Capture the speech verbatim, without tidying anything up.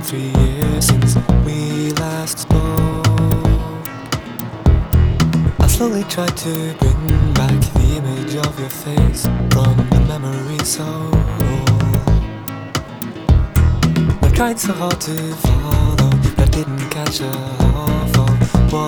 three years since we last spoke. I slowly tried to bring back the image of your face from the memory so old. I tried so hard to follow, but I didn't catch a